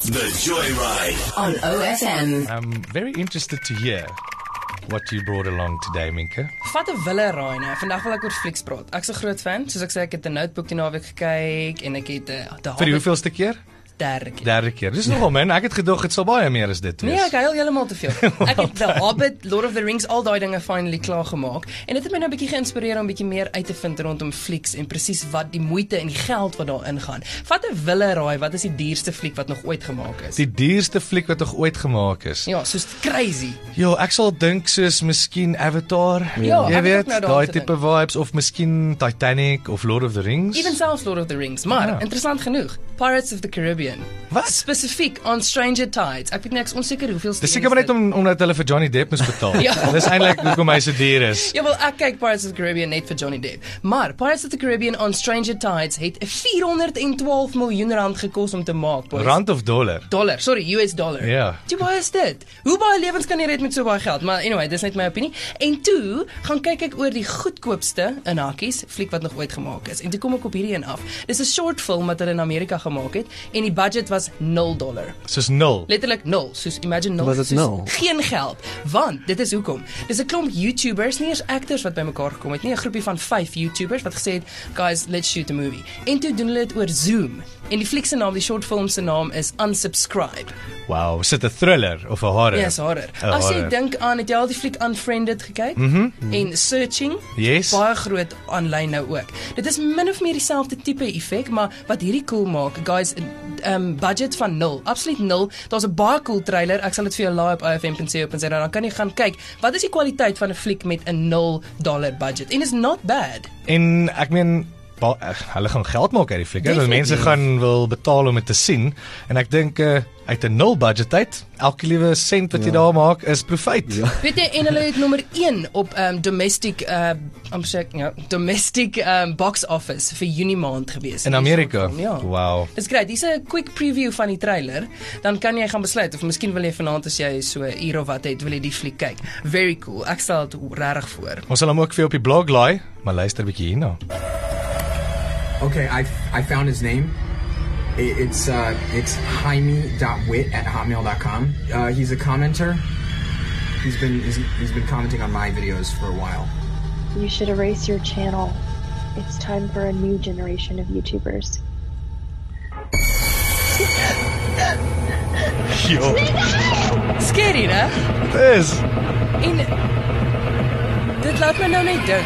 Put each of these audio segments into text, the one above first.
The Joyride on OFM. I'm very interested to hear what you brought along today, Minke. Vat 'n wille raai, nee. Vandag wil ek oor flieks praat. Ek's 'n groot fan, soos ek sê, ek het 'n Notebook die naweek gekyk en ek het Vir die hoeveelste keer? Derde keer. Dis nogal min, ek het gedog het sal baie meer as dit wees. Nee, ek huil heeltemal te veel. Ek het The Hobbit, Lord of the Rings, al daai dinge finally klaar gemaak. En dit het my nou 'n bietjie geïnspireer om 'n bietjie meer uit te vind rondom flieks en presies wat die moeite en die geld wat daarin gaan. Vat 'n wille raai, wat is die duurste fliek wat nog ooit gemaak is? Die duurste fliek wat nog ooit gemaak is. Ja, soos crazy. Ja, ek sal dink soos miskien Avatar. Ja, jy weet, nou daai tipe vibes of miskien Titanic of Lord of the Rings. Even selfs Lord of the Rings, maar interessant genoeg, Pirates of the Caribbean. Wat? Spesifiek on Stranger Tides. Ek weet nie, ek is onseker hoeveel. Dis seker maar net omdat hulle vir Johnny Depp moes betaal. Ja. Dis eintlik hoekom hy so duur is. Ja, wel, ek kyk Pirates of the Caribbean net vir Johnny Depp. Maar Pirates of the Caribbean on Stranger Tides het 412 miljoen rand gekos om te maak, boys. Rand of dollar? Dollar, sorry, US dollar. Ja. Hoe baie is dit? Hoe baie lewens kan jy red met so baie geld? Maar anyway, dis net my opinie. En toe gaan kyk ek oor die goedkoopste in hakies fliek wat nog ooit gemaak is. En toe kom ek op hierdie een af. Dis 'n short film wat hulle in Amerika gemaak het en die budget was $0. Soos 0. Letterlik 0, soos imagine 0. Was dit 0? Geen geld, want dit is hoekom. Dis 'n klomp YouTubers, nie eers actors wat bymekaar gekom het nie, 'n groepie van 5 YouTubers wat gesê het, guys, let's shoot a movie. En toe doen hulle dit oor Zoom. En die fliek se naam, die short film se naam is Unsubscribe. Wow, is dit 'n thriller of 'n horror? Ja, yes, horror. As jy dink aan, het jy al die fliek Unfriended gekyk? En Searching? Yes. Baie groot aanlyn nou ook. Dit is min of meer dieselfde tipe effek, maar wat hierdie cool maak, guys, budget van 0, absoluut 0. Daar's 'n baie cool trailer. Ek sal dit vir jou laai op ofm.co.za. Dan kan jy gaan kyk wat is die kwaliteit van 'n fliek met 'n $0 budget. En is not bad. En ek meen hulle gaan geld maak uit die fliek. Want mense gaan wil betaal om dit te sien. En ek dink uit 'n 0 budget uit, elke liewe sent wat jy daar maak is profijt. Ja. Weet jy, en hulle het nommer 1 op domestic box office vir Junie maand gewees. In Amerika? Ja. Wow. Dis great. Dis 'n quick preview van die trailer. Dan kan jy gaan besluit of miskien wil jy vanaand as jy so 'n uur of wat het, wil jy die fliek kyk. Very cool. Ek stel dit regtig voor. Ons sal hom ook vir op die blog laai, maar luister 'n bietjie hierna. Okay, I found his name. It's jaime.wit@hotmail.com. He's a commenter. He's been commenting on my videos for a while. You should erase your channel. It's time for a new generation of YouTubers. Yo. Scary, né? Dis. En dit laat my nou net dink.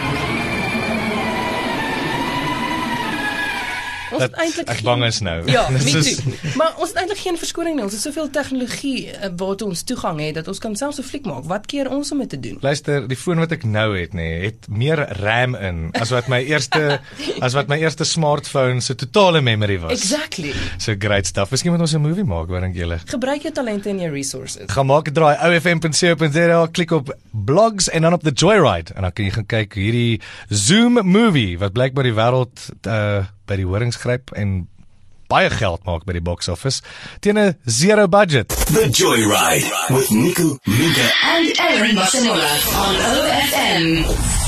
Ek bang is nou. Ja, me too. Maar ons het eintlik geen verskoning nie. Ons het soveel tegnologie waartoe ons toegang het dat ons kan selfs 'n fliek maak. Wat keer ons om dit te doen? Luister, die foon wat ek nou het, het meer RAM in as wat my eerste smartphone se totale memory was. Exactly. So great stuff. Miskien moet ons 'n movie maak, wat dink julle? Gebruik jou talente en jou resources. Gaan maak 'n draai ofm.co.za, klik op blogs en dan op The Joyride en dan kan jy gaan kyk hierdie Zoom movie wat blykbaar die wêreld by die horings gryp en baie geld maak by die box office teen 'n 0 budget. The Joyride with Nico, Minke and Aaron Barcelona on OFM.